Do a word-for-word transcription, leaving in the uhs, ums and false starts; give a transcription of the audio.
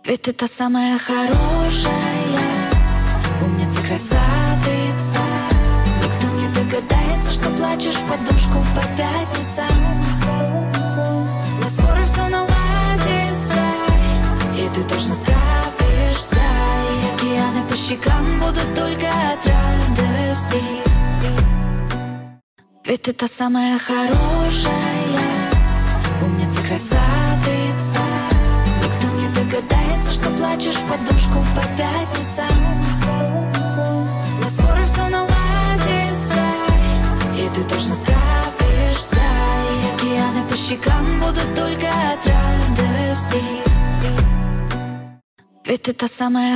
Ведь ты та самая хорошая, умница, красавица. Никто не догадается, что плачешь в подушку по пятницам. Но скоро все наладится, и ты точно справишься. И океаны по щекам будут только от радости. Ведь ты та самая хорошая, умница, красавица. Никто не догадается, что плачешь в подушку по пятницам. Но скоро все наладится, и ты точно справишься. И океаны по щекам будут только от радости. Ведь ты та самая